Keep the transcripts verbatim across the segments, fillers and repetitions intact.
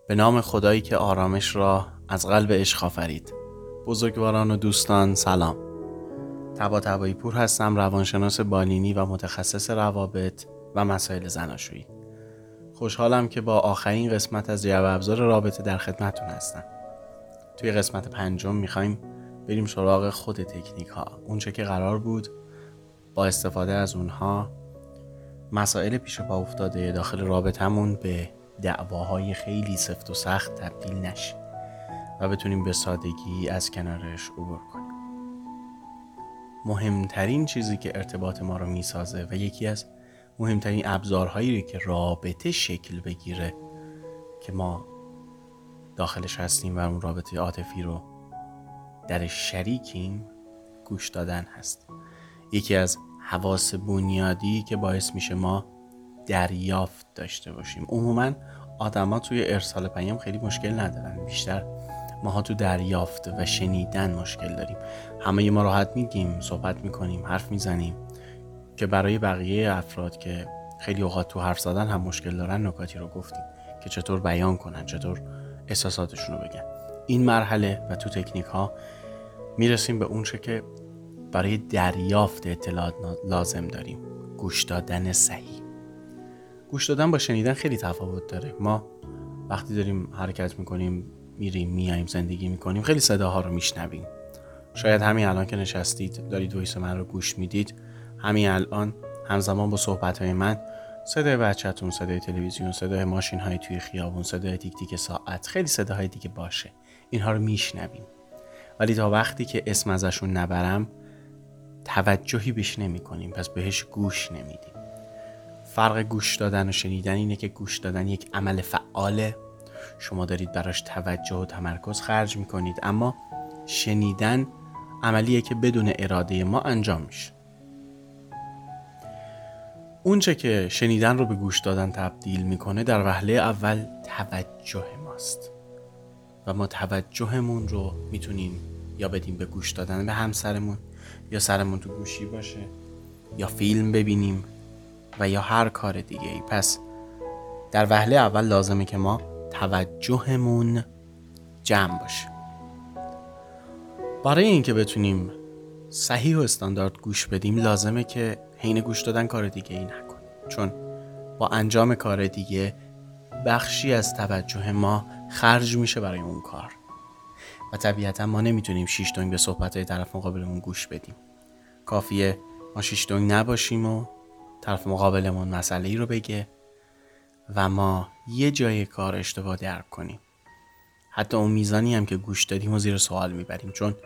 به نام خدایی که آرامش را از قلب عشق آفرید. بزرگواران و دوستان سلام. طباطبایی پور هستم، روانشناس بالینی و متخصص روابط و مسائل زناشویی. خوشحالم که با آخرین قسمت از جعبه ابزار رابطه در خدمتتون هستم. توی قسمت پنجم میخوایم بریم سراغ خود تکنیک ها، اونچه که قرار بود با استفاده از اونها مسائل پیش پا افتاده داخل رابطمون به دعواهای خیلی سفت و سخت تبدیل نشه و بتونیم به سادگی از کنارش عبور کنیم. مهمترین چیزی که ارتباط ما رو میسازه و یکی از مهمترین ابزارهایی که رابطه شکل بگیره که ما داخلش هستیم و اون رابطه عاطفی رو در شریکیم، گوش دادن هست. یکی از حواس بنیادی که باعث میشه ما دریافت داشته باشیم. عموماً آدما توی ارسال پیام خیلی مشکل ندارن، بیشتر ماها تو دریافت و شنیدن مشکل داریم. همه ما راحت میگیم، صحبت میکنیم، حرف میزنیم که برای بقیه افراد که خیلی اوقات تو حرف زدن هم مشکل دارن نکاتی رو گفتیم که چطور بیان کنن، چطور احساساتشون رو بگن. این مرحله و تو تکنیک ها میرسیم به اون چه که برای دریافت اطلاعات لازم داریم: گوش دادن صحیح. گوش دادن با شنیدن خیلی تفاوت داره. ما وقتی داریم حرکت میکنیم، میریم میایم، زندگی میکنیم، خیلی صداها رو میشنویم. شاید همین الان که نشستید دارید وایس من رو گوش میدید، همین الان همزمان با صحبتهای من صدای بچه‌تون، صدای تلویزیون، صدای ماشین های توی خیابون، صدای تیک تیک ساعت، خیلی صداهای دیگه باشه، اینها رو میشنویم. ولی تا وقتی که اسم ازشون نبرم توجهی بهش نمی کنیم، پس بهش گوش نمیدیم. فرق گوش دادن و شنیدن اینه که گوش دادن یک عمل فعاله، شما دارید براش توجه و تمرکز خرج میکنید، اما شنیدن عملیه که بدون اراده ما انجام میشه. اونچه که شنیدن رو به گوش دادن تبدیل میکنه در وهله اول توجه ماست و ما توجهمون رو میتونیم یا بدیم به گوش دادن به همسرمون، یا سرمون تو گوشی باشه، یا فیلم ببینیم و یا هر کار دیگه ای. پس در وهله اول لازمه که ما توجهمون جمع باشه. برای اینکه بتونیم صحیح و استاندارد گوش بدیم لازمه که حین گوش دادن کار دیگه ای نکنیم، چون با انجام کار دیگه بخشی از توجه ما خرج میشه برای اون کار و طبیعتا ما نمیتونیم شیش دنگ به صحبتهای طرف مقابلمون گوش بدیم. کافیه ما شیش دنگ نباشیم و طرف مقابلمون مسئله ای رو بگه و ما یه جای کار اشتباه درک کنیم. حتی اون میزانی هم که گوش دادیم و زیر سوال میبریم، چون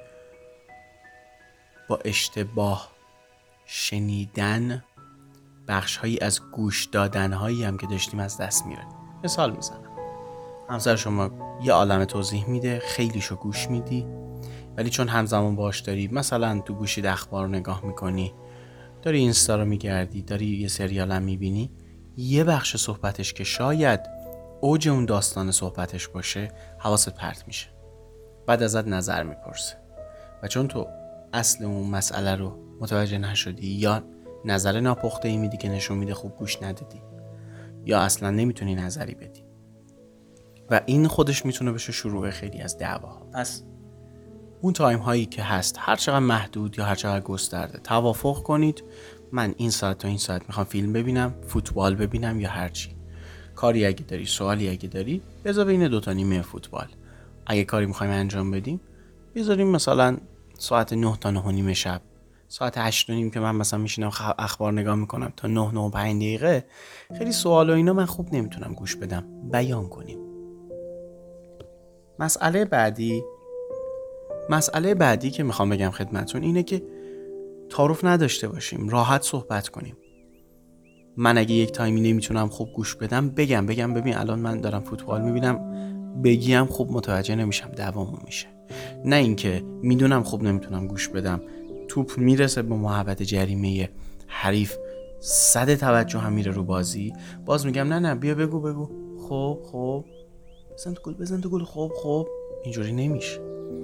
با اشتباه شنیدن بخش هایی از گوش دادن هایی هم که داشتیم از دست میره. مثال میزنم، همسر شما یه عالمه توضیح میده، خیلیشو گوش میدی، ولی چون همزمان باش داری مثلا تو گوشی اخبار رو نگاه میکنی، داری اینستا رو میگردی، داری یه سریال هم میبینی، یه بخش صحبتش که شاید اوج اون داستان صحبتش باشه حواست پرت میشه، بعد ازت نظر میپرسه و چون تو اصل اون مسئله رو متوجه نشدی یا نظر ناپخته ای میدی که نشون میده خوب گوش ندادی یا اصلا نمیتونی نظری بدی و این خودش میتونه بشه شروع خیلی از دعواها. پس اون تایم هایی که هست، هر چقدر محدود یا هر چقدر گسترده، توافق کنید من این ساعت تا این ساعت میخوام فیلم ببینم، فوتبال ببینم یا هر چی. کاری اگه داری، سوالی اگه داری، بذار بین دو تا نیمه فوتبال. اگه کاری میخوایم انجام بدیم بذاریم مثلا ساعت نه تا نه و نیم شب، ساعت هشت و نیم که من مثلا میشینم اخبار نگاه میکنم تا نه نه و پنج دقیقه. خیلی سوال و اینا من خوب نمیتونم گوش بدم، بیان کنیم. مسئله بعدی مسئله بعدی که میخوام بگم خدمتون اینه که تعارف نداشته باشیم، راحت صحبت کنیم. من اگه یک تایمی نمیتونم خوب گوش بدم بگم بگم ببین الان من دارم فوتبال میبینم، بگیم خوب متوجه نمیشم، دعوامون میشه. نه اینکه میدونم خوب نمیتونم گوش بدم، توپ میرسه به محوطه جریمه حریف، صد توجه هم میره رو بازی، باز میگم نه نه بیا بگو بگو خب خب بزن تو گل بزن تو گل خب خب. اینجوری نمیشه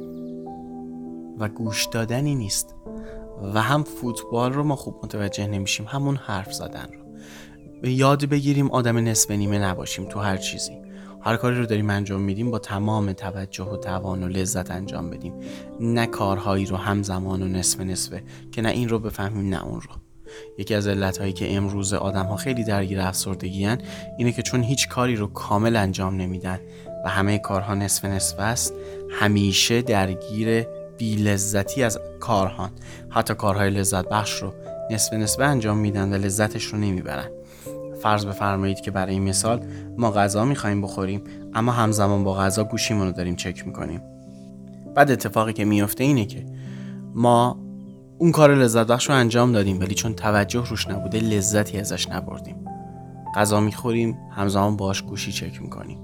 و گوش دادنی نیست و هم فوتبال رو ما خوب متوجه نمیشیم، همون حرف زدن رو. به یاد بگیریم آدم نصف نیمه نباشیم تو هر چیزی. هر کاری رو داریم انجام میدیم با تمام توجه و توان و لذت انجام بدیم، نه کارهایی رو همزمان و نصف نصفه که نه این رو بفهمیم نه اون رو. یکی از علتهایی که امروز آدم‌ها خیلی درگیر افسردگی هن اینه که چون هیچ کاری رو کامل انجام نمیدن و همه کارها نصف نصف است، همیشه درگیر بی لذتی از کارها، حتی کارهای لذت بخش رو نصف نصف انجام میدن و لذتش رو نمیبرن. فرض بفرمایید که برای این مثال ما غذا میخوایم بخوریم، اما همزمان با غذا گوشیمون رو داریم چک میکنیم. بعد اتفاقی که میفته اینه که ما اون کار لذت بخش رو انجام دادیم، ولی چون توجه روش نبوده لذتی ازش نبردیم. غذا میخوریم، همزمان باش گوشی چک میکنیم.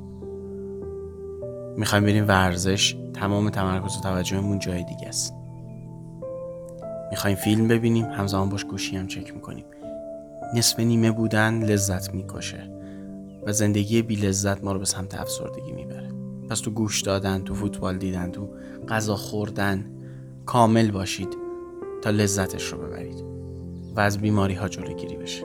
میخوایم بریم ورزش، تمام تمرکز و توجهمون جای دیگه است. میخوایم فیلم ببینیم، همزمان باش گوشی هم چک میکنیم. نصف نیمه بودن لذت میکشه و زندگی بی لذت ما رو به سمت افسردگی میبره. پس تو گوش دادن، تو فوتبال دیدن، تو غذا خوردن کامل باشید تا لذتش رو ببرید و از بیماری ها جلوگیری بشه.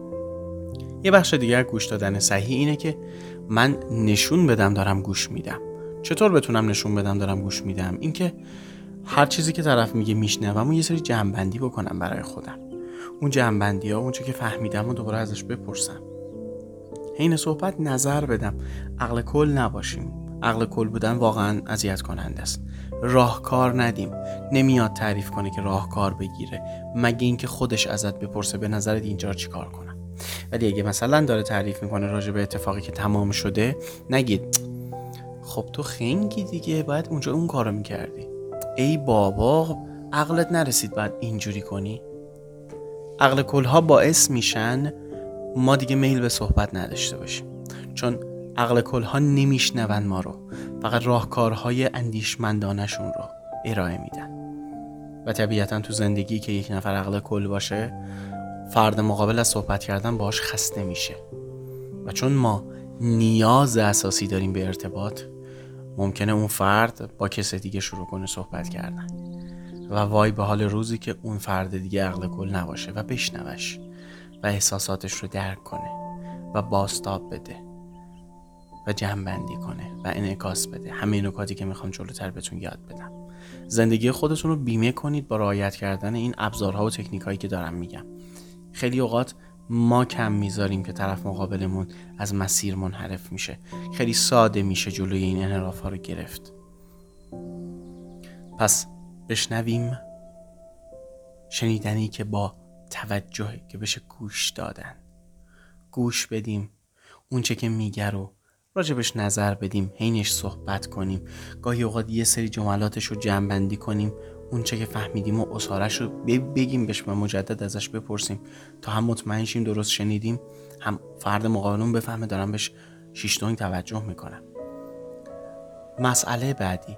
یه بخش دیگر گوش دادن صحیح اینه که من نشون بدم دارم گوش میدم. چطور بتونم نشون بدم دارم گوش میدم؟ این که هر چیزی که طرف میگه میشنوم و یه سری جمع‌بندی بکنم برای خودم. اون جمع‌بندی ها، اون چه که فهمیدم و دوباره ازش بپرسم. حین صحبت نظر بدم، عقل کل نباشیم. عقل کل بودن واقعا اذیت کننده است. راهکار ندیم. نمیاد تعریف کنه که راهکار بگیره، مگه اینکه خودش ازت بپرسه به نظرت اینجا چیکار کنم. ولی اگه مثلا داره تعریف میکنه راجع به اتفاقی که تمام شده، نگید خب تو خنگی دیگه، باید اونجا اون کارو میکردی. ای بابا، عقلت نرسید باید اینجوری کنی. عقل کلها باعث میشن ما دیگه میل به صحبت نداشته باشیم، چون عقل کلها نمیشنون ما رو، فقط راهکارهای اندیشمندانشون رو ارائه میدن. و طبیعتا تو زندگی که یک نفر عقل کل باشه، فرد مقابل از صحبت کردن باهاش خسته میشه. و چون ما نیاز اساسی داریم به ارتباط، ممکنه اون فرد با کس دیگه شروع کنه صحبت کردن و وای به حال روزی که اون فرد دیگه عقل کل نباشه و بشنوش و احساساتش رو درک کنه و بازتاب بده و جمع‌بندی کنه و انعکاس بده. همه نکاتی که میخوام جلوتر بهتون یاد بدم. زندگی خودتون رو بیمه کنید با رعایت کردن این ابزارها و تکنیکایی که دارم میگم. خیلی اوقات ما کم میذاریم که طرف مقابلمون از مسیر منحرف میشه. خیلی ساده میشه جلوی این انحراف‌ها رو گرفت. پس بشنویم. شنیدنی که با توجهی که بشه گوش دادن. گوش بدیم، اون چه که میگه رو راجبش نظر بدیم، حینش صحبت کنیم. گاهی اوقات یه سری جملاتش رو جمع‌بندی کنیم، اون چه که فهمیدیم و اصارش رو بگیم بهش و مجدد ازش بپرسیم تا هم مطمئن شیم درست شنیدیم، هم فرد مقابلمون بفهمه دارم بهش شیش دونگ توجه میکنم. مسئله بعدی،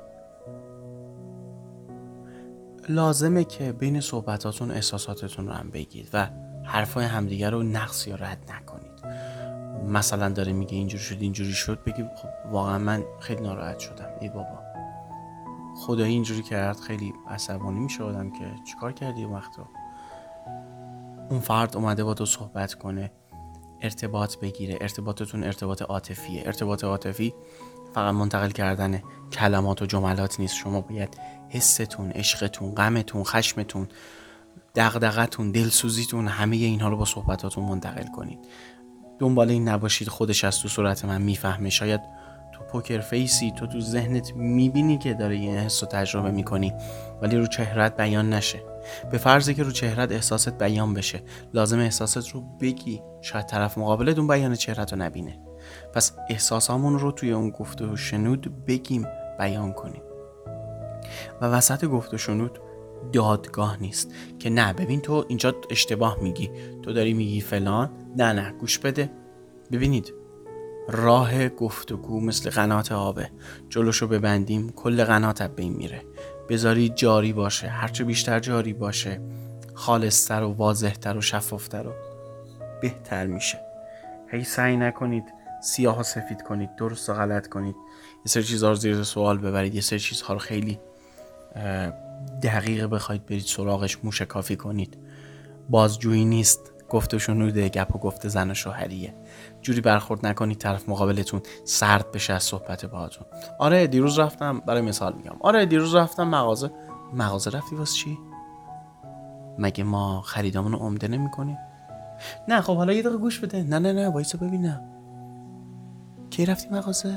لازمه که بین صحبتاتون احساساتتون رو هم بگید و حرفای همدیگر رو نقص یا رد نکنید. مثلا داره میگه اینجوری شد اینجوری شد، بگید خب واقعا من خیلی ناراحت شدم، ای بابا خدایی اینجوری کرد، خیلی عصبانی میشدم که چیکار کردی اون وقتا. اون فرد اومده با تو صحبت کنه، ارتباط بگیره. ارتباطتون ارتباط عاطفیه. ارتباط عاطفی فقط منتقل کردن کلمات و جملات نیست. شما باید حستون، عشقتون، غمتون، خشمتون، دغدغتون، دلسوزیتون، همه اینها رو با صحبتاتون منتقل کنید. دنبال این نباشید خودش از تو صورت من میفهمه. شاید تو پوکر فیسی، تو تو ذهنت میبینی که داره این حس رو تجربه میکنی، ولی رو چهرت بیان نشه. به فرضی که رو چهرت احساست بیان بشه، لازم احساست رو بگی. شاید طرف مقابلت اون بیان چهرت رو نبینه. پس احساسامون رو توی اون گفته و شنود بگیم، بیان کنیم. و وسط گفته و شنود دادگاه نیست که نه ببین تو اینجا اشتباه میگی، تو داری میگی فلان. نه نه گوش بده. ببینید راه گفتگو مثل قنات آبه، جلوشو ببندیم کل قنات از بین میره. بذارید جاری باشه، هرچه بیشتر جاری باشه خالصتر و واضحتر و شفافتر و بهتر میشه. هی سعی نکنید سیاه و سفید کنید، درست و غلط کنید، یه سری چیزها رو زیر سوال ببرید، یه سری چیزها رو خیلی دقیق بخواید برید سراغش موشکافی کنید. بازجویی نیست، گفت و شنوده، گپ و گفت زن و شوهریه. جوری برخورد نکنید طرف مقابلتون سرد بشه از صحبت باهاتون. آره دیروز رفتم، برای مثال میگم، آره دیروز رفتم مغازه. مغازه رفتی واسه چی؟ مگه ما خریدامون رو عمده نمی‌کنیم؟ نه خب حالا یه دقیقه گوش بده. نه نه نه وایسا ببینم. کی رفتی مغازه؟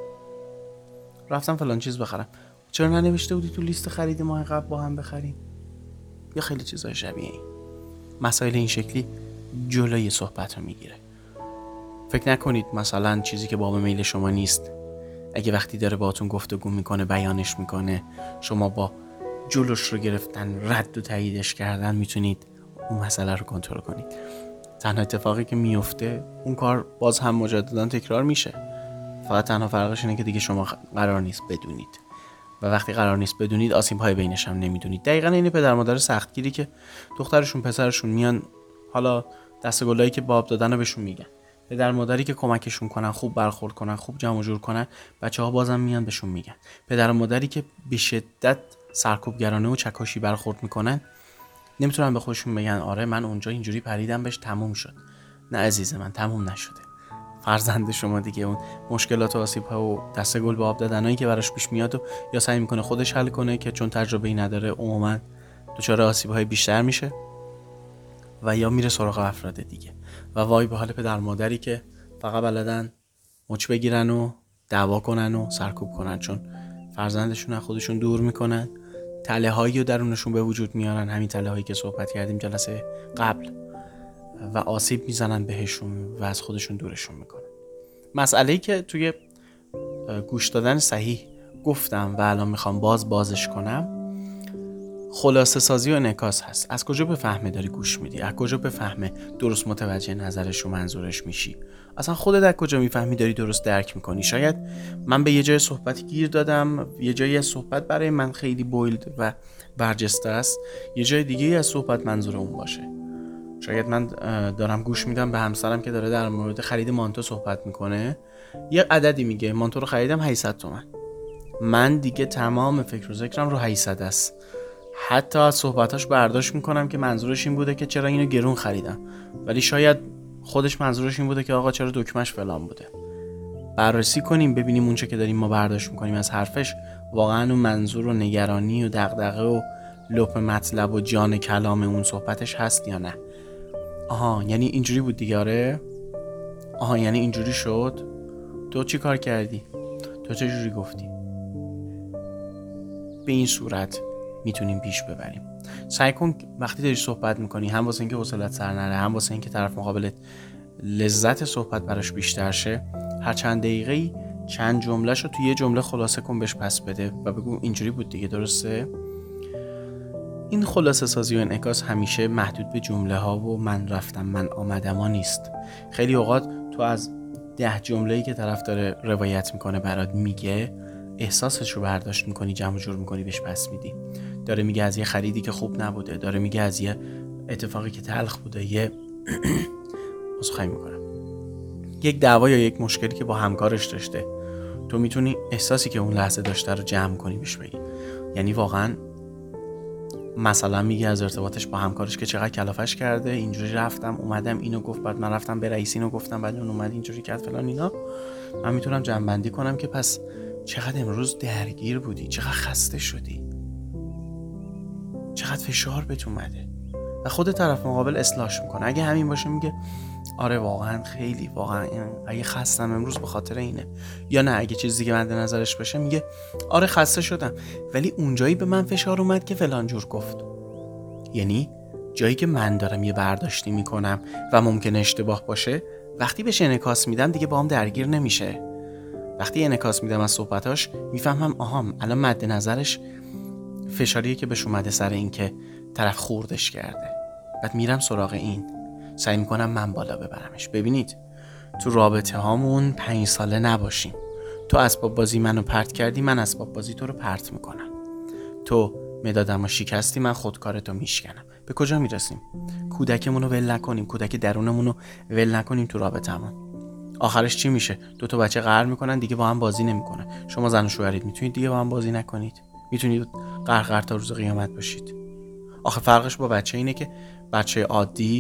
رفتم فلان چیز بخرم. چرا ننوشته بودی تو لیست خرید ماه قبل با هم بخریم؟ یا خیلی چیزای شبیه این. مسائل این شکلی جلوی صحبت رو میگیره. فکر نکنید مثلا چیزی که باب میل شما نیست، اگه وقتی داره باهاتون گفتگو میکنه بیانش میکنه، شما با جلوش رو گرفتن رد و تاییدش کردن میتونید اون مسئله رو کنترل کنید. تنها اتفاقی که میفته اون کار باز هم مجددا تکرار میشه. فقط تنها فرقش اینه که دیگه شما قرار نیست بدونید و وقتی قرار نیست بدونید آسیب‌های بینش هم نمیدونید. دقیقاً این پدر مادر سختگیری که دخترشون پسرشون میان حالا دست گلایی که باب دادن رو بهشون میگن، پدر مادری که کمکشون کنن، خوب برخورد کنن، خوب جمع جور کنن، بچه‌ها بازم میان بهشون میگن. پدر مادری که به شدت سرکوبگرانه و چکاشی برخورد میکنن نمیتونن به خودشون بگن آره من اونجا اینجوری پریدم بهش تموم شد. نه عزیز من، تموم نشده. فرزند شما دیگه اون مشکلات و آسیب‌ها و دست گل به آب دادنایی که براش پیش میاد و یا سعی میکنه خودش حل کنه که چون تجربه‌ای نداره عموما دچار آسیب‌های بیشتر میشه و یا میره سراغ افراد دیگه. و وای به حال پدر مادری که فقط بلدن مچ بگیرن و دعوا کنن و سرکوب کنن، چون فرزندشون از خودشون دور میکنن، تله‌هایی رو درونشون به وجود میارن، همین تله‌هایی که صحبت کردیم جلسه قبل، و آسیب میزنن بهشون و از خودشون دورشون میکنن. مسئله‌ای که توی گوش دادن صحیح گفتم و الان میخوام باز بازش کنم خلاصه سازی و انعکاس هست. از کجا بفهمه داری گوش میدی؟ از کجا بفهمه درست متوجه نظرش و منظورش میشی؟ اصلا خودت از کجا میفهمی داری درست درک میکنی؟ شاید من به یه جای صحبت گیر دادم، یه جایی از صحبت برای من خیلی بولد و برجسته است، یه جای دیگه از صحبت منظور اون باشه. شاید من دارم گوش میدم به همسرم که داره در مورد خرید مانتو صحبت میکنه، یه عددی میگه مانتو رو خریدم هشتصد تومن. من دیگه تمام فکر و ذکرم رو هشتصد است. حتی از صحبتاش برداشت میکنم که منظورش این بوده که چرا اینو گرون خریدم، ولی شاید خودش منظورش این بوده که آقا چرا دکمش فلان بوده. بررسی کنیم ببینیم اونچه که داریم ما برداشت میکنیم از حرفش واقعا اون منظور و نگرانی و دغدغه و لپ مطلب و جان کلام اون صحبتش هست یا نه. آها یعنی اینجوری بود دیگه. آره آها یعنی اینجوری شد. تو چی کار کردی؟ تو چه جوری گفتی؟ به این صورت میتونیم پیش ببریم. سعی کن وقتی داری صحبت میکنی هم واسه اینکه حوصله‌ات سر نره، هم واسه اینکه طرف مقابلت لذت صحبت براش بیشتر شه، هر چند دقیقه‌ای چند جمله‌شو توی یه جمله خلاصه کن بهش پس بده و بگو اینجوری بود دیگه، درسته؟ این خلاصه سازی و انعکاس همیشه محدود به جمله ها و من رفتم من آمدم ها نیست. خیلی اوقات تو از ده جمله‌ای که طرف داره روایت میکنه برات میگه احساسش رو برداشت میکنی، جمع جور میکنی بهش پس میدی. داره میگه از یه خریدی که خوب نبوده، داره میگه از یه اتفاقی که تلخ بوده، یه عذرخواهی میکنم یک دعوا یا یک مشکلی که با همکارش داشته. تو میتونی احساسی که اون لحظه داشته رو جمع کنی بهش بگی. یعنی واقعا مثلا میگه از ارتباطش با همکارش که چقدر کلافش کرده، اینجوری رفتم اومدم اینو گفت، بعد من رفتم به رئیس اینو گفتم، بعد اون اومد اینجوری کرد فلان اینا. من میتونم جمع بندی کنم که پس چقدر امروز درگیر بودی، چقدر خسته شدی، چقدر فشار بهت اومده و خود طرف مقابل اصلاحش میکنه. اگه همین باشه میگه آره واقعا خیلی واقعا اگه خستم امروز به خاطر اینه، یا نه اگه چیز دیگه مد نظرش باشه میگه آره خسته شدم ولی اونجایی به من فشار اومد که فلان جور گفت. یعنی جایی که من دارم یه برداشتی میکنم و ممکن اشتباه باشه، وقتی بهش انعکاس میدم دیگه با هم درگیر نمیشه. وقتی انعکاس میدم از صحبتاش میفهمم آها الان مد نظرش فشاریه که بهش اومده سر این که طرف خوردش کرده، بعد میرم سراغ این، سعی میکنم من بالا ببرمش. ببینید تو رابطه هامون پنج ساله نباشیم. تو اسباب بازی منو پرت کردی، من اسباب بازی تو رو پرت میکنم. تو مدادمو شکستی، من خودکارتو میشکنم. به کجا میرسیم؟ کودکمون رو ول نکنیم، کودک درونمون رو ول نکنیم تو رابطه‌مون. آخرش چی میشه؟ دو تا بچه قهر میکنن دیگه با هم بازی نمیکنن. شما زن و شوهرید میتونید دیگه با هم بازی نکنید؟ میتونید قهر قهر تا روز قیامت باشید؟ آخه فرقش با بچه اینه که بچه عادی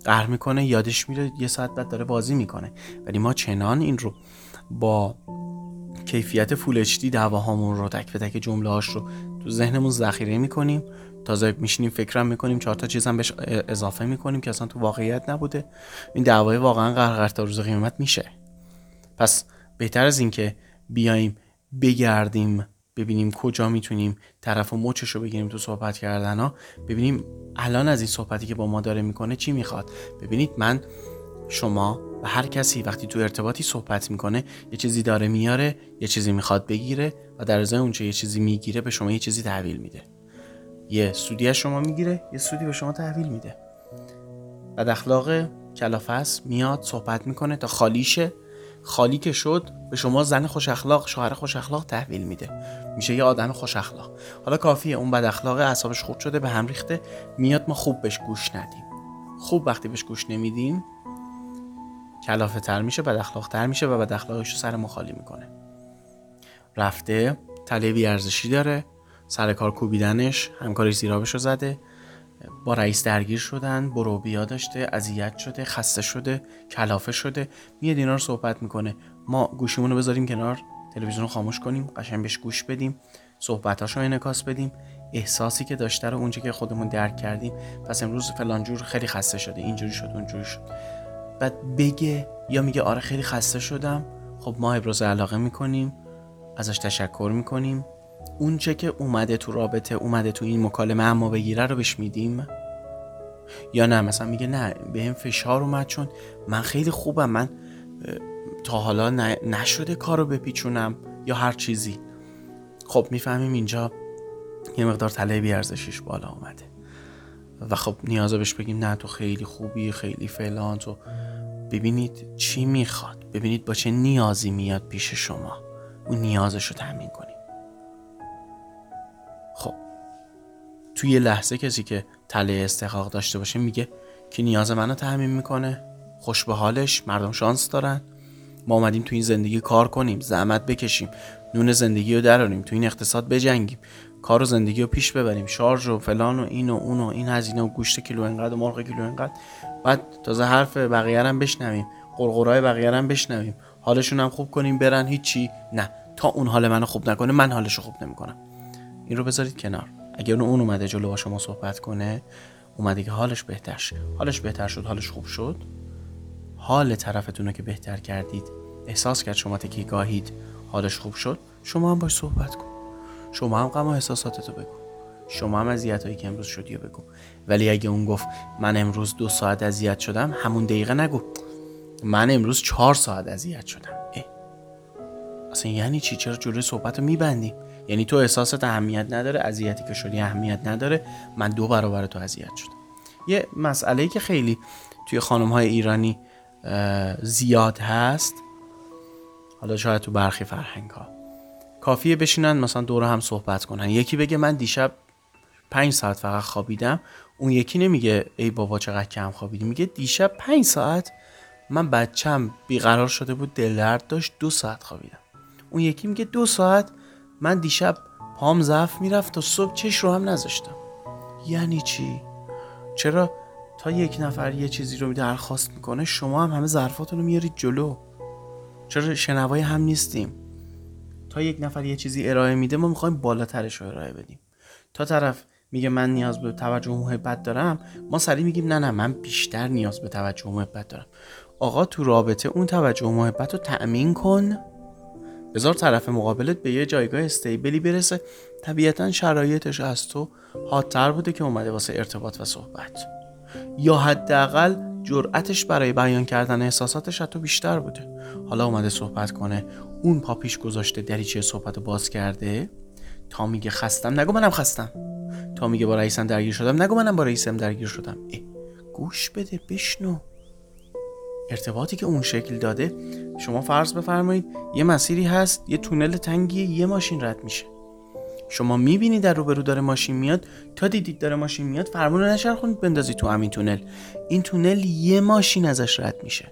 قهر میکنه، یادش میره یه ساعت بعد داره بازی میکنه. ولی ما چنان این رو با کیفیت فول اچ دی دعواهامون رو تک به تک جمله هاش رو تو ذهنمون ذخیره میکنیم، تازه میشینیم فکرم میکنیم، چهار تا چیزم بهش اضافه میکنیم که اصلا تو واقعیت نبوده. این دعوای واقعا قهقر تا روز قیامت میشه. پس بهتر از این که بیایم بگردیم ببینیم کجا میتونیم طرف و مچش رو بگیریم تو صحبت کردن ها، ببینیم الان از این صحبتی که با ما داره میکنه چی میخواد. ببینید من، شما و هر کسی وقتی تو ارتباطی صحبت میکنه یه چیزی داره میاره، یه چیزی میخواد بگیره و در ازای اونچه یه چیزی میگیره به شما یه چیزی تحویل میده. یه سودی از شما میگیره، یه سودی به شما تحویل میده. بد اخلاق کلافس میاد صحبت میکنه تا خالیشه، خالی که شد به شما زن خوش اخلاق، شوهر خوش اخلاق تحویل میده، میشه یه آدم خوش اخلاق. حالا کافیه اون بد اخلاق اعصابش خورد شده، به هم ریخته، میاد ما خوب بهش گوش ندیم. خوب وقتی بهش گوش نمیدیم کلافه تر میشه، بد اخلاق تر میشه و بد اخلاقش رو سر ما خالی میکنه. رفته تله بی ارزشی داره، سر کار کوبیدنش، همکارش زیرابش رو زده، با رئیس درگیر شدن، برو بیا داشته، اذیت شده، خسته شده، کلافه شده، میاد اینا رو صحبت میکنه. ما گوشیمون رو بذاریم کنار، تلویزیون رو خاموش کنیم، قشنگ بهش گوش بدیم، صحبتاشو انعکاس بدیم، احساسی که داشته رو اونجا که خودمون درک کردیم، پس امروز فلان جور خیلی خسته شده، اینجوری شد اونجوری شد، بعد بگه یا میگه آره خیلی خسته شدم، خب ما ابراز علاقه میکنیم، ازش تشکر میکنیم، اون چه که اومده تو رابطه، اومده تو این مکالمه اما بگیره رو بهش میدیم. یا نه مثلا میگه نه بهم فشار اومد چون من خیلی خوبم، من تا حالا نشده کارو بپیچونم یا هر چیزی. خب میفهمیم اینجا یه مقدار تله بی ارزشیش بالا اومده و خب نیازه بهش بگیم نه تو خیلی خوبی، خیلی فلان. تو ببینید چی میخواد، ببینید با چه نیازی میاد پیش شما، اون نیازش رو تامین کنید. خب توی یه لحظه کسی که تله استحقاق داشته باشه میگه که نیاز منو تامین میکنه، خوش به حالش، مردم شانس دارن، ما اومدیم تو این زندگی کار کنیم، زحمت بکشیم، نون زندگی رو دراریم، تو این اقتصاد بجنگیم، کار و زندگی رو پیش ببریم، شارژ و فلان و این و اون و این هزینه و گوشت کیلو انقدر و مرغ کیلو انقدر، بعد تازه حرف بقیه هم بشنویم، قرقرای بقیه هم بشنویم، حالشون هم خوب کنیم برن هیچی. نه، تا اون حال منو خوب نکنه من حالشو خوب نمیکنم. این رو بذارید کنار. اگر اون اومده جلو با شما صحبت کنه، اومده که حالش بهتر شد، حالش بهتر شد، حالش خوب شد، حال طرفتون رو که بهتر کردید، احساس کرد شما تکیگاهید، حالش خوب شد، شما هم باش صحبت کن، شما هم غم و احساساتتو بگو، شما هم اذیتایی که امروز شدی رو بگو. ولی اگه اون گفت من امروز دو ساعت اذیت شدم، همون دقیقه نگو من امروز چهار ساعت اذیت شدم. اه. اصلا یعنی چی؟ چرا جلوی صحبت رو میبندیم؟ یعنی تو احساست اهمیت نداره، اذیتی که شدی اهمیت نداره، من دو برابر تو اذیت شدم. یه مسئله‌ای که خیلی توی خانم‌های ایرانی زیاد هست، حالا شاید تو برخی فرهنگ‌ها کافیه بشینن مثلا دور هم صحبت کنن، یکی بگه من دیشب پنج ساعت فقط خوابیدم، اون یکی نمیگه ای بابا چقدر کم خوابیدی، میگه دیشب پنج ساعت من بچم بیقرار شده بود دل درد داشت دو ساعت خوابیدم. اون یکی میگه دو ساعت من دیشب پام ضعف میرفت تا صبح چش رو هم نذاشتم. یعنی چی؟ چرا تا یک نفر یه چیزی رو درخواست میکنه شما هم همه ظرفاتون رو میارید جلو؟ چرا شنوای هم نیستیم؟ تا یک نفر یه چیزی ارائه میده ما میخوایم بالاترش رو ارائه بدیم. تا طرف میگه من نیاز به توجه و محبت دارم، ما سریع میگیم نه نه من بیشتر نیاز به توجه و محبت دارم. آقا تو رابطه اون توجه و محبت رو تأمین کن، بذار طرف مقابلت به یه جایگاه استیبلی برسه، طبیعتا شرایطش از تو حادتر بوده که اومده واسه ارتباط و صحبت، یا حداقل جرأتش برای بیان کردن احساساتش از تو بیشتر بوده. حالا اومده صحبت کنه، اون پا پیش گذاشته دریچه صحبت رو باز کرده، تا میگه خستم نگو منم خستم، تا میگه با رئیسم درگیر شدم نگو منم با رئیسم درگیر شدم. اه گوش بده، بشنو. ارتباطی که اون شکل داده، شما فرض بفرمایید یه مسیری هست، یه تونل تنگی، یه ماشین رد میشه، شما میبینی در روبرو داره ماشین میاد، تا دیدید داره ماشین میاد فرمون رو نچرخونید بندازید تو همین تونل، این تونل یه ماشین ازش رد میشه،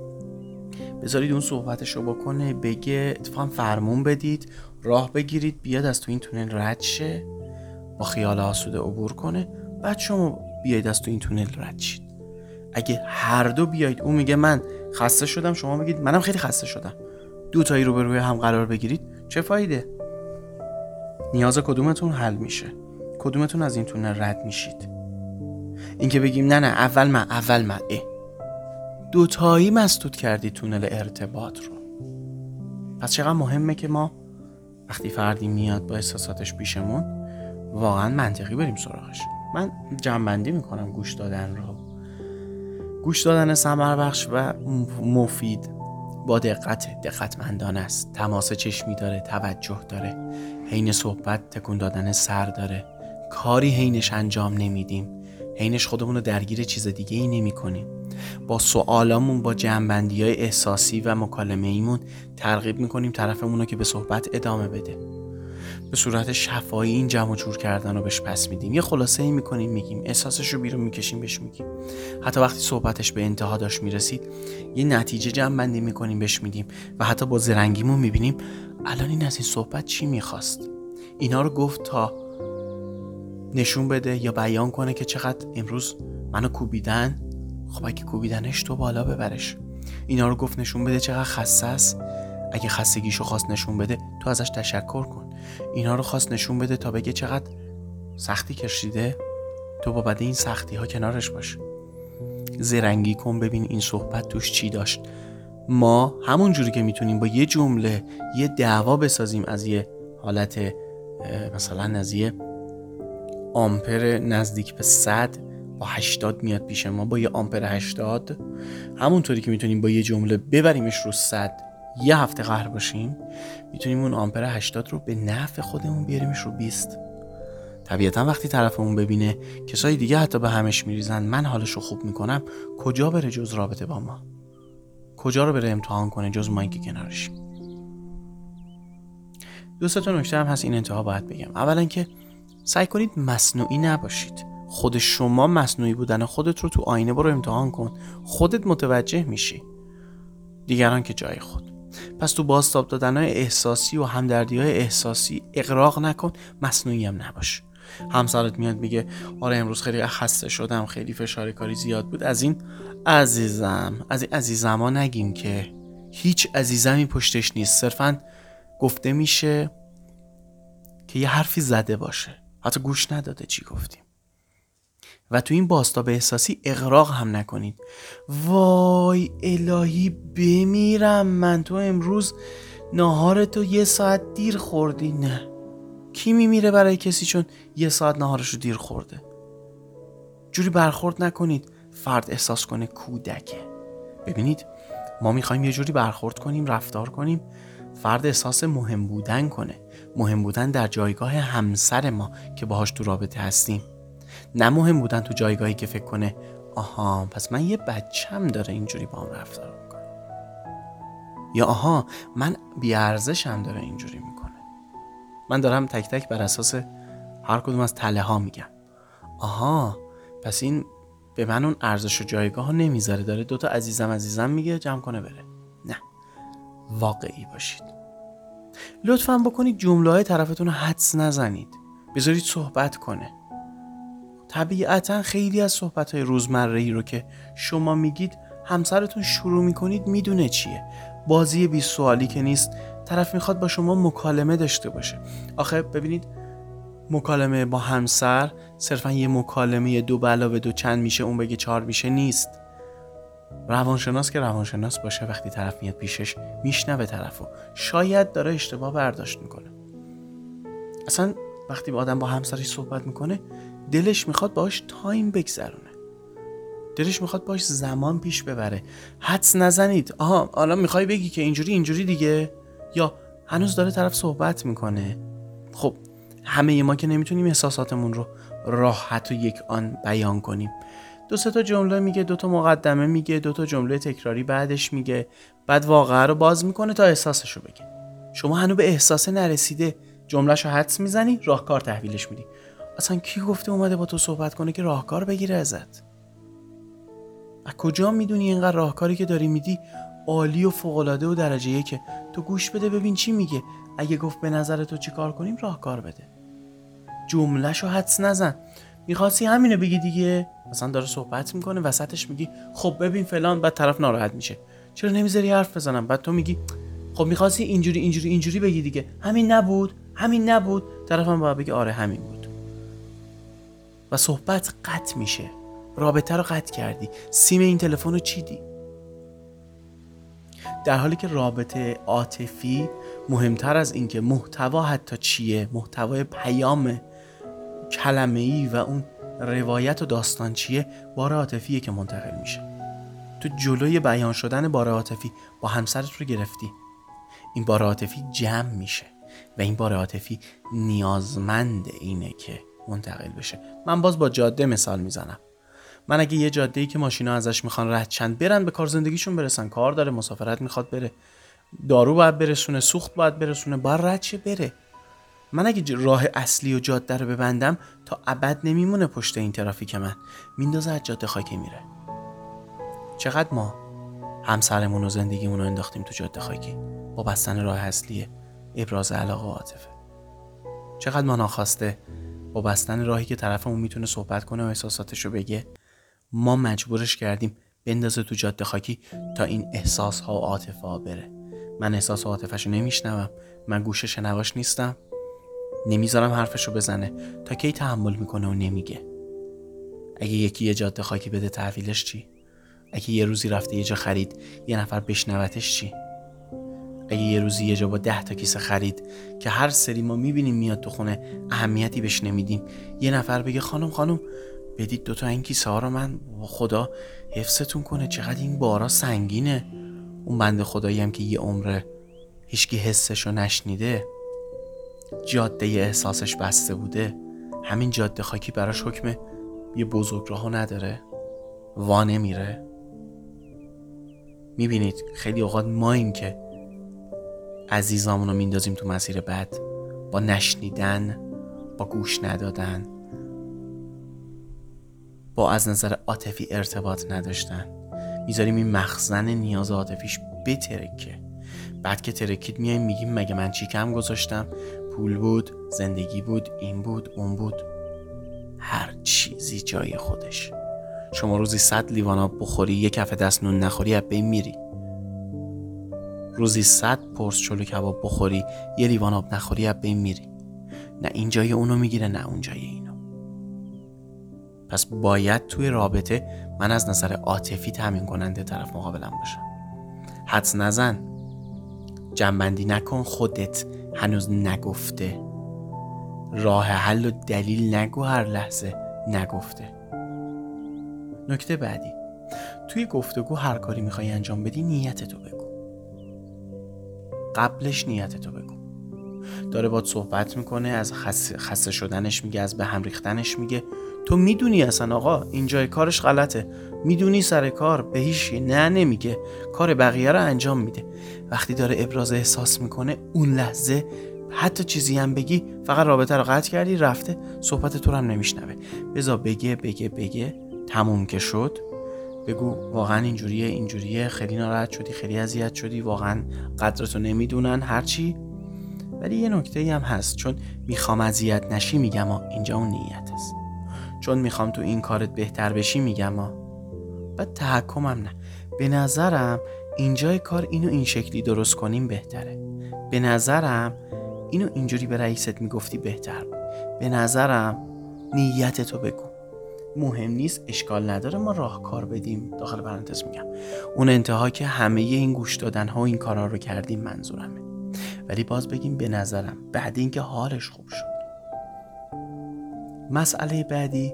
بذارید اون صحبتش رو بکنه، بگه، اتفاقا فرمون بدید، راه بگیرید بیاد از تو این تونل رد شه، با خیال آسوده عبور کنه، بعد شما بیاید از تو این تونل رد شید. اگه هر دو بیاید، اون میگه من خسته شدم، شما میگید منم خیلی خسته شدم، دو تایی رو به روی هم قرار بگیرید، چه فایده؟ نیاز کدومتون حل میشه؟ کدومتون از این تونل رد میشید؟ اینکه بگیم نه نه اول من اول من اه. دو تایی مسدود کردی تونل ارتباط رو. پس چقدر مهمه که ما وقتی فردی میاد با احساساتش پیشمون واقعا منطقی بریم سراغش. من جمع‌بندی میکنم گوش دادن رو. گوش دادن ثمر بخش و مفید با دقت دقتمندانه است. تماس چشمی داره، توجه داره، حین صحبت تکون دادن سر داره، کاری حینش انجام نمیدیم، حینش خودمون رو درگیر چیز دیگه ای نمی کنیم. با سوالامون، با جنبندی های احساسی و مکالمه ایمون ترغیب میکنیم طرفمون رو که به صحبت ادامه بده. به صورت شفاهی این جمع و جور کردن رو بهش پس میدیم. یه خلاصه ای میکنیم، میگیم احساسش رو بیرون میکشیم، بهش میگیم. حتی وقتی صحبتش به انتها داشت میرسید یه نتیجه جمع بندی میکنیم، بهش میدیم و حتی با زرنگیمون میبینیم الان این از این صحبت چی میخواست. اینا رو گفت تا نشون بده یا بیان کنه که چقدر امروز منو کوبیدن. خب اگه کوبیدنش تو بالا ببرش. اینا رو گفت نشون بده چقدر خسته است. اگه خستگیشو خواست نشون بده تو ازش تشکر کن. اینا رو خواست نشون بده تا بگه چقدر سختی کشیده، تو با بده این سختی ها کنارش باش. زرنگی کن، ببین این صحبت توش چی داشت. ما همون جوری که میتونیم با یه جمله یه دعوا بسازیم از یه حالت مثلا از یه آمپر نزدیک به صد با هشتاد میاد پیش ما، با یه آمپر هشتاد، همونطوری که میتونیم با یه جمله ببریمش رو صد یه هفته قهر باشیم، میتونیم اون آمپر هشتاد رو به نفع خودمون بیاریمش رو بیست. طبیعتا وقتی طرفمون ببینه کسای دیگه حتی به همش میریزن، من حالش رو خوب میکنم، کجا بره جز رابطه با ما؟ کجا رو بره امتحان کنه جز ما این که کنارشیم؟ دو سه تا نکته هم هست این انتها باید بگم. اولا که سعی کنید مصنوعی نباشید. خود شما مصنوعی بودن خودت رو تو آینه برو امتحان کن، خودت متوجه میشی، دیگران که جای خود. پس تو بازتاب دادن‌های احساسی و همدردی‌های احساسی اغراق نکن، مصنوعی هم نباش. همسرت میاد میگه آره امروز خیلی خسته شدم، خیلی فشار کاری زیاد بود، از این عزیزم از این عزیزما نگیم که هیچ عزیزمی پشتش نیست، صرفاً گفته میشه که یه حرفی زده باشه، حتی گوش نداده چی گفتیم. و تو این بازتاب احساسی اغراق هم نکنید. وای الهی بمیرم من، تو امروز ناهارتو یه ساعت دیر خوردی. نه، کی میمیره برای کسی چون یه ساعت ناهارشو دیر خورده؟ جوری برخورد نکنید فرد احساس کنه کودکه. ببینید ما میخوایم یه جوری برخورد کنیم، رفتار کنیم فرد احساس مهم بودن کنه، مهم بودن در جایگاه همسر ما که باهاش تو رابطه هستیم، نه مهم بودن تو جایگاهی که فکر کنه آها پس من یه بچم داره اینجوری با هم رفتار میکنه، یا آها من بیارزشم داره اینجوری میکنه. من دارم تک تک بر اساس هر کدوم از تله ها میگم آها پس این به من اون ارزش و جایگاه ها نمیذاره، داره دوتا عزیزم عزیزم میگه جمع کنه بره. نه، واقعی باشید. لطفاً بکنید جمله های طرفتون رو حدس نزنید، بذارید صحبت کنه. طبیعتاً خیلی از صحبت های روزمره‌ای رو که شما میگید همسرتون شروع میکنید میدونه چیه. بازی بیست سوالی که نیست، طرف میخواد با شما مکالمه داشته باشه. آخه ببینید مکالمه با همسر صرفاً یه مکالمه دو به علاوه دو چند میشه اون بگه چهار میشه نیست. روانشناس که روانشناس باشه وقتی طرف میاد پیشش میشنوه طرفو، شاید داره اشتباه برداشت میکنه. اصلا وقتی با آدم با همسرش صحبت میکنه دلش میخواد باهاش تایم بگذرونه، دلش میخواد باهاش زمان پیش ببره. حدس نزنید آها الان میخوای بگی که اینجوری اینجوری دیگه، یا هنوز داره طرف صحبت میکنه. خب همه ما که نمیتونیم احساساتمون رو راحت و یک آن بیان کنیم. دو سه تا جمله میگه، دو تا مقدمه میگه، دو تا جمله تکراری بعدش میگه، بعد واقعه رو باز میکنه تا احساسشو بگه. شما هنوز به احساس نرسیده جملهشو حدس میزنی، راهکار تحویلش میدی. اصلا کی گفته اومده با تو صحبت کنه که راهکار بگیره ازت؟ از کجا میدونی اینقدر راهکاری که داری میدی عالی و فوق‌العاده و درجه یکه؟ تو گوش بده ببین چی میگه. اگه گفت به نظر تو چی کار کنیم راهکار بده. جملهشو حدس نزن. میخواستی همینو بگی دیگه. مثلا داره صحبت میکنه وسطش میگی خب ببین فلان، بعد طرف ناراحت میشه چرا نمیذاری حرف بزنم، بعد تو میگی خب میخواستی اینجوری اینجوری اینجوری بگی دیگه، همین نبود همین نبود، طرفم باید بگه آره همین بود و صحبت قطع میشه. رابطه رو قطع کردی، سیم این تلفن رو چیدی. در حالی که رابطه عاطفی مهمتر از این که محتوا حتی چیه، محتوای پیام کلمه‌ای و اون روایت و داستان چیه، بار عاطفیه که منتقل میشه. تو جلوی بیان شدن بار عاطفی با همسرت رو گرفتی، این بار عاطفی جمع میشه و این بار عاطفی نیازمند اینه که منتقل بشه. من باز با جاده مثال میزنم. من اگه یه جاده‌ای که ماشینا ازش میخوان رد چند برن به کار زندگیشون برسن، کار داره، مسافرت میخواد بره، دارو باید برسونه، سوخت باید برسونه، باید رد شه بره. من اگه راه اصلی و جاده رو ببندم تا ابد نمیمونه پشت این ترافیک، من میندازه از جاده خاکی میره. چقدر ما همسرمون و زندگیمون رو انداختیم تو جاده خاکی با بستن راه اصلیه ابراز علاقه و عاطفه. چقدر ما ناخواسته با بستن راهی که طرفمون میتونه صحبت کنه و احساساتشو بگه، ما مجبورش کردیم بندازه تو جاده خاکی تا این احساس ها و عاطفه ها بره. من احساس و عاطفه‌شو نمیشنوم، من گوش شنواش نیستم، نمیذارم حرفشو بزنه. تا کی تحمل میکنه و نمیگه؟ اگه یکی یه جاده خاکی بده تحویلش چی؟ اگه یه روزی رفته یه جا خرید یه نفر بشنوتش چی؟ اگه یه روزی یه جا با ده تا کیسه خرید که هر سری ما میبینیم میاد تو خونه اهمیتی بهش نمیدیم، یه نفر بگه خانم خانم بدید دوتا این کیسه ها رو، من خدا حفظتون کنه چقدر این بارا سنگینه. اون بنده خدایی هم که یه عمره هیچکی حسشو نشنیده، جاده احساسش بسته بوده، همین جاده خاکی براش حکم یه بزرگراهو نداره، وا نمیره. میبینید خیلی اوقات ما این که عزیزامونو میندازیم تو مسیر بد با نشنیدن، با گوش ندادن، با از نظر عاطفی ارتباط نداشتن، میذاریم این مخزن نیاز عاطفیش بترکه. بعد که ترکید میایم میگیم مگه من چی کم گذاشتم؟ پول بود، زندگی بود، این بود، اون بود. هر چیزی جای خودش. شما روزی صد لیوان آب بخوری یک کف دست نون نخوری از بین میری. روزی صد پرس چلو کباب بخوری یه لیوان آب نخوری از بین میری. نه این جای اونو میگیره نه اون جای اینو. پس باید توی رابطه من از نظر عاطفی تامین کننده طرف مقابلم باشم. حدس نزن، جنبندی نکن خودت هنوز نگفته، راه حل و دلیل نگو هر لحظه نگفته. نکته بعدی، توی گفتگو هر کاری میخوای انجام بدی نیتتو بگو. قبلش نیتتو بگو. داره باید صحبت میکنه، از خسته, خسته شدنش میگه، از به هم ریختنش میگه، تو میدونی اصلا آقا این جای کارش غلطه، میدونی سر کار به هیچ نه نمیگه، کار بقیه رو انجام میده. وقتی داره ابراز احساس میکنه اون لحظه حتی چیزی هم بگی فقط رابطه رو قطع کردی، رفته، صحبت تو رو هم نمیشنوه. بذار بگه بگه بگه تموم که شد بگو واقعا اینجوریه اینجوریه، خیلی ناراحت شدی، خیلی اذیت شدی، واقعا قدرتو نمیدونن، هرچی. ولی یه نکته هم هست، چون میخوام اذیت نشی میگم اینجا اون نیت است، چون میخوام تو این کارت بهتر بشی میگم بعد تحکمم نه، به نظرم اینجای کار اینو این شکلی درست کنیم بهتره، به نظرم اینو اینجوری به رئیست میگفتی بهتر، به نظرم نیتتو بگو. مهم نیست، اشکال نداره ما راهکار بدیم، داخل پرانتز میگم اون انتها که همه این گوش دادن ها و این کارا رو کردیم منظورمه، ولی باز بگیم به نظرم بعد اینکه حالش خوب شد. مسئله بعدی،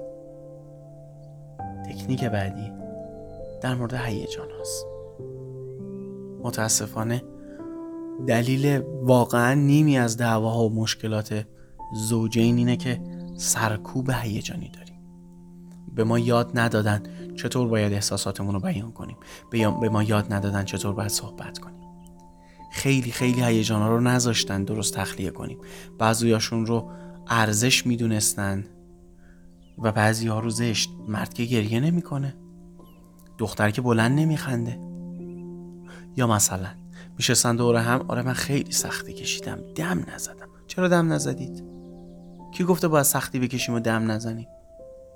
تکنیک بعدی در مورد هیجان هست. متاسفانه دلیل واقعا نیمی از دعواها و مشکلات زوجین اینه که سرکوب هیجانی داریم. به ما یاد ندادن چطور باید احساساتمون رو بیان کنیم، به ما یاد ندادن چطور باید صحبت کنیم. خیلی خیلی هیجانا رو نذاشتن درست تخلیه کنیم. بعضیاشون رو ارزش میدونستن و بعضی ها رو زشت. مرد که گریه نمی کنه، دختر که بلند نمی خنده. یا مثلا میشستن دوره هم، آره من خیلی سختی کشیدم دم نزدم. چرا دم نزدید؟ کی گفته باید سختی بکشیم و دم نزنیم؟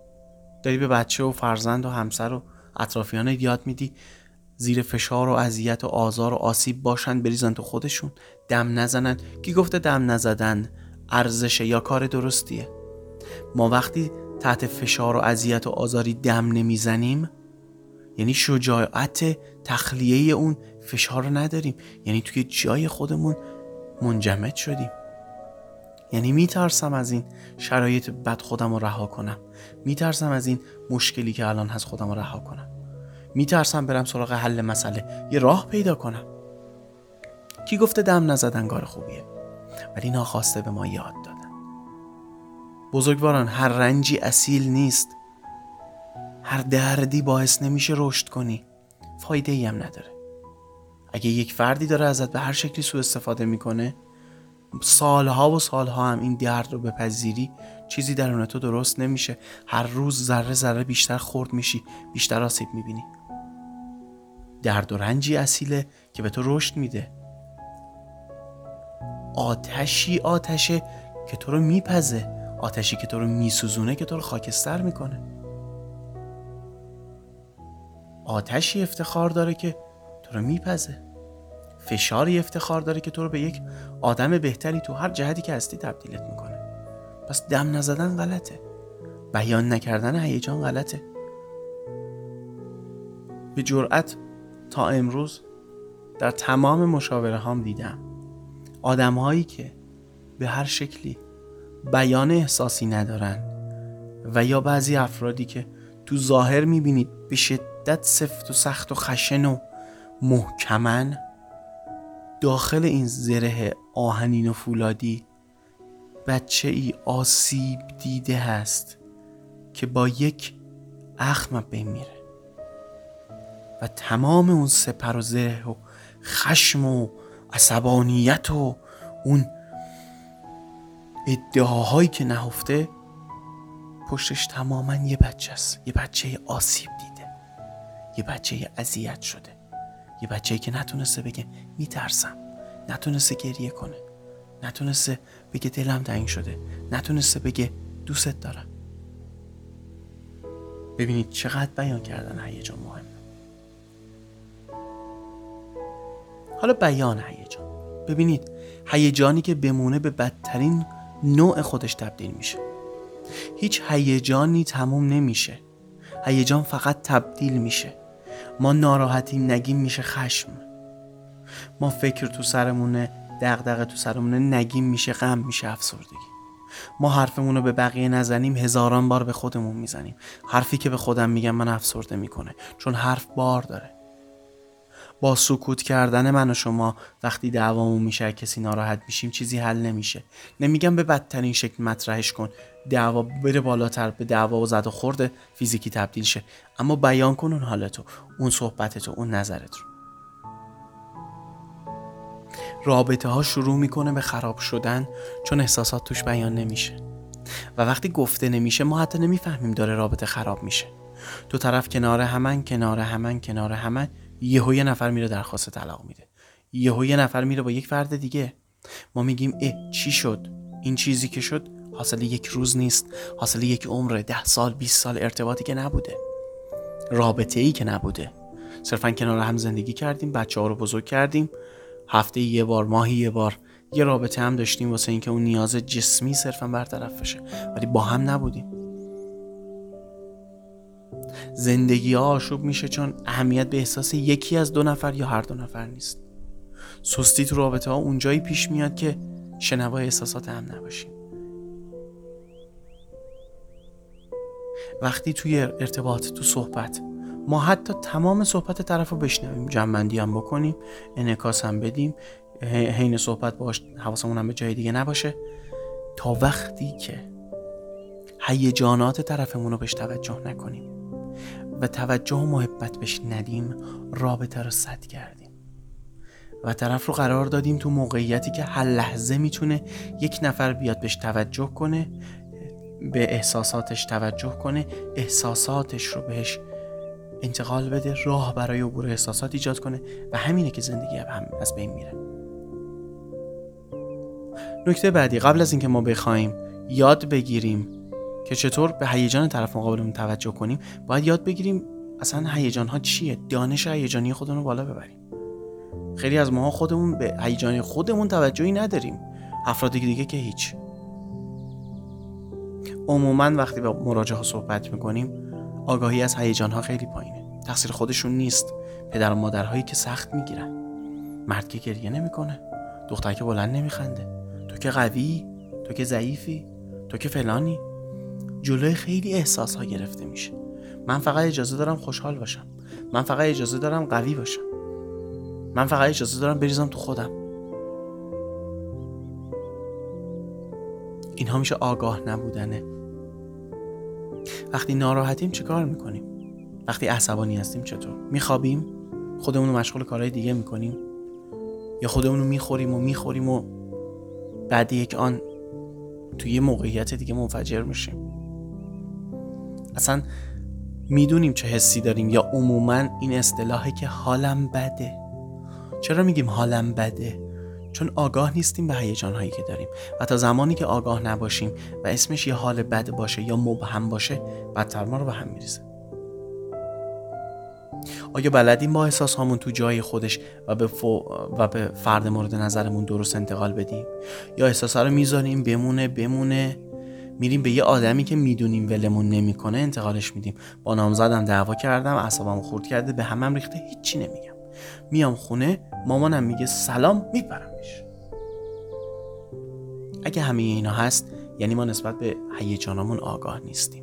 داری به بچه و فرزند و همسر و اطرافیانت یاد میدی زیر فشار و اذیت و آزار و آسیب باشن، بریزن تو خودشون، دم نزنن. کی گفته دم نزدن ارزشه یا کار درستیه؟ ما وقتی تحت فشار و اذیت و آزاری دم نمیزنیم یعنی شجاعت تخلیه اون فشار رو نداریم، یعنی توی جای خودمون منجمد شدیم. یعنی میترسم از این شرایط بد خودم رو رها کنم، میترسم از این مشکلی که الان هست خودم رو رها کنم، میترسم برم سراغ حل مسئله، یه راه پیدا کنم. کی گفته دم نزدن کار خوبیه؟ ولی ناخواسته به ما یاد دادن. بزرگواران، هر رنجی اصیل نیست، هر دردی باعث نمیشه رشد کنی، فایده ای هم نداره. اگه یک فردی داره ازت به هر شکلی سوء استفاده میکنه، سالها و سالها هم این درد رو بپذیری، چیزی درون تو درست نمیشه. هر روز ذره ذره بیشتر خورد میشی، بیشتر آسیب میبینی. درد و رنجی اصیله که به تو رشد میده. آتشی آتشه که تو رو میپزه، آتشی که تو رو میسوزونه که تو رو خاکستر میکنه. آتشی افتخار داره که تو رو میپزه. فشاری افتخار داره که تو رو به یک آدم بهتری تو هر جهتی که هستی تبدیلت میکنه. پس دم نزدن غلطه، بیان نکردن هیجان غلطه. به جرأت تا امروز در تمام مشاوره هام دیدم آدم هایی که به هر شکلی بیان احساسی ندارن و یا بعضی افرادی که تو ظاهر میبینید به شدت سفت و سخت و خشن و محکمن، داخل این زره آهنین و فولادی بچه ای آسیب دیده هست که با یک اخم بین میره و تمام اون سپر و زره و خشم و عصبانیت و اون ادعاهایی که نهفته پشتش تماما یه بچه است، یه بچه آسیب دیده، یه بچه اذیت شده، یه بچه‌ای که نتونسته بگه میترسم، نتونسته گریه کنه، نتونسته بگه دلم تنگ شده، نتونسته بگه دوست دارم. ببینید چقدر بیان کردن هیجان مهمه. حالا بیان هیجان، ببینید هیجانی که بمونه به بدترین نوع خودش تبدیل میشه. هیچ هیجانی تموم نمیشه، هیجان فقط تبدیل میشه. ما ناراحتیم نگیم میشه خشم، ما فکر تو سرمونه، دغدغه تو سرمونه نگیم میشه غم، میشه افسردگی. ما حرفمون رو به بقیه نزنیم هزاران بار به خودمون میزنیم. حرفی که به خودم میگم من افسرده میکنه، چون حرف بار داره. با سکوت کردن من و شما وقتی دعوامون میشه کسی ناراحت میشیم چیزی حل نمیشه. نمیگم به بدترین شکل مطرحش کن، دعوا بره بالاتر، به دعوا و زد و خورد فیزیکی تبدیل شه، اما بیان کن اون حالتو، اون صحبتتو، اون نظرت رو. رابطه ها شروع میکنه به خراب شدن چون احساسات توش بیان نمیشه و وقتی گفته نمیشه ما حتی نمیفهمیم داره رابطه خراب میشه. دو طرف کنار همن کنار همن کنار همن یهو یه نفر میره درخواست طلاق میده، یهو یه نفر میره با یک فرد دیگه. ما میگیم اه چی شد؟ این چیزی که شد حاصل یک روز نیست، حاصل یک عمره، ده سال بیست سال ارتباطی که نبوده، رابطه ای که نبوده، صرفا کنار هم زندگی کردیم، بچه ها رو بزرگ کردیم، هفته یه بار، ماهی یه بار یه رابطه هم داشتیم واسه اینکه اون نیاز جسمی صرفا برطرف بشه، ولی با هم نبودیم. زندگی ها آشوب میشه چون اهمیت به احساس یکی از دو نفر یا هر دو نفر نیست. سستی تو رابطه ها اونجایی پیش میاد که شنوای احساسات هم نباشیم. وقتی توی ارتباط، تو صحبت، ما حتی تمام صحبت طرف رو بشنویم، جمع‌بندی هم بکنیم، انعکاس هم بدیم، حین صحبت باش حواسمون هم به جای دیگه نباشه، تا وقتی که هیجانات طرفمون رو بهش توجه نکنیم و توجه و محبت بهش ندیم، رابطه رو سد کردیم و طرف رو قرار دادیم تو موقعیتی که هر لحظه میتونه یک نفر بیاد بهش توجه کنه، به احساساتش توجه کنه، احساساتش رو بهش انتقال بده، راه برای عبور احساسات ایجاد کنه و همینه که زندگی هم از بین میره. نکته بعدی، قبل از اینکه ما بخوایم یاد بگیریم که چطور به هیجان طرف مقابلمون توجه کنیم، باید یاد بگیریم اصلا هیجان ها چیه، دانش هیجانی خودمون رو بالا ببریم. خیلی از ماها خودمون به هیجان خودمون توجهی نداریم، افراد دیگه که هیچ. عموما وقتی با مراجعه صحبت میکنیم آگاهی از هیجان ها خیلی پایینه. تقصیر خودشون نیست، پدر و مادرهایی که سخت میگیرن، مرد که گریه نمیکنه، دختر که بلند نمیخنده، تو که قوی، تو که ضعیفی، تو که فلانی. جلوی خیلی احساس ها گرفته میشه. من فقط اجازه دارم خوشحال باشم، من فقط اجازه دارم قوی باشم، من فقط اجازه دارم بریزم تو خودم. اینها میشه آگاه نبودنه. وقتی ناراحتیم چه کار میکنیم؟ وقتی عصبانی هستیم چطور؟ میخوابیم؟ خودمون رو مشغول کارهای دیگه میکنیم؟ یا خودمون رو میخوریم و میخوریم و بعد یک آن توی یه موقعیت دیگه منفجر میشیم؟ اصلا میدونیم چه حسی داریم یا عموما این اصطلاحه که حالم بده؟ چرا میگیم حالم بده؟ چون آگاه نیستیم به هیجان‌هایی که داریم و تا زمانی که آگاه نباشیم و اسمش یه حال بد باشه یا مبهم باشه، بدتر ما رو به هم میریزه. آیا بلدیم با احساس هامون تو جای خودش و به, فو... و به فرد مورد نظرمون درست انتقال بدیم؟ یا احساسا رو میذاریم بمونه بمونه میریم به یه آدمی که میدونیم ولمون نمیکنه انتقالش میدیم. با نامزدم دعوا کردم، اعصابم خورد کرده، به همم ریخته، هیچی نمیگم. میام خونه، مامانم میگه سلام، میپرمش. اگه همه اینا هست یعنی ما نسبت به هیجانامون آگاه نیستیم.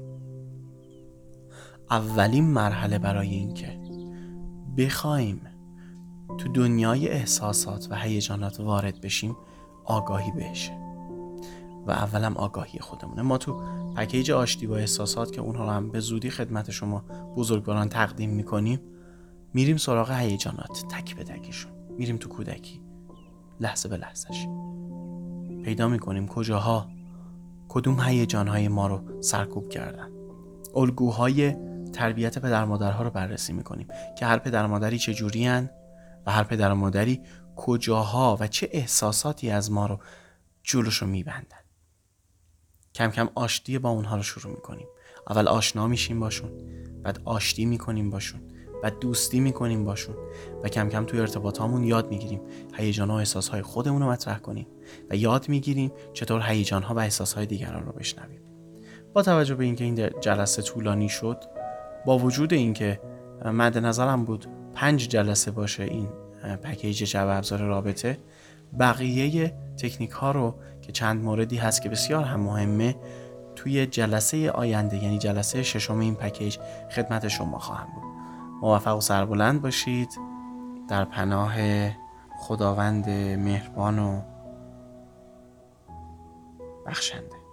اولین مرحله برای این که بخوایم تو دنیای احساسات و هیجانات وارد بشیم آگاهی بهشه و اولم آگاهی خودمونه. ما تو پکیج آشتی با احساسات که اونها رو هم به زودی خدمت شما بزرگواران تقدیم میکنیم، میریم سراغ هیجانات تک به تکشون، میریم تو کودکی، لحظه به لحظهش پیدا میکنیم کجاها کدوم هیجانهای ما رو سرکوب کردن. الگوهای تربیت پدر مادرها رو بررسی میکنیم که هر پدر مادری چه جوری هن و هر پدر مادری کجاها و چه احساساتی از ما رو جلوشو میبندن. کم کم آشتی با اونها رو شروع میکنیم. اول آشنا میشیم باشون، بعد آشتی میکنیم باشون، بعد دوستی میکنیم باشون و کم کم توی ارتباطامون یاد میگیریم هیجان‌ها و احساسهای خودمون رو مطرح کنیم و یاد میگیریم چطور هیجان‌ها و احساسهای دیگران رو بشنویم. با توجه به اینکه این جلسه طولانی شد، با وجود اینکه مد نظرم بود پنج جلسه باشه این پکیج جبر ابزار رابطه، بقیه تکنیک ها رو که چند موردی هست که بسیار هم مهمه توی جلسه آینده، یعنی جلسه ششم این پکیج خدمت شما خواهم بود. موفق و سربلند باشید در پناه خداوند مهربان و بخشنده.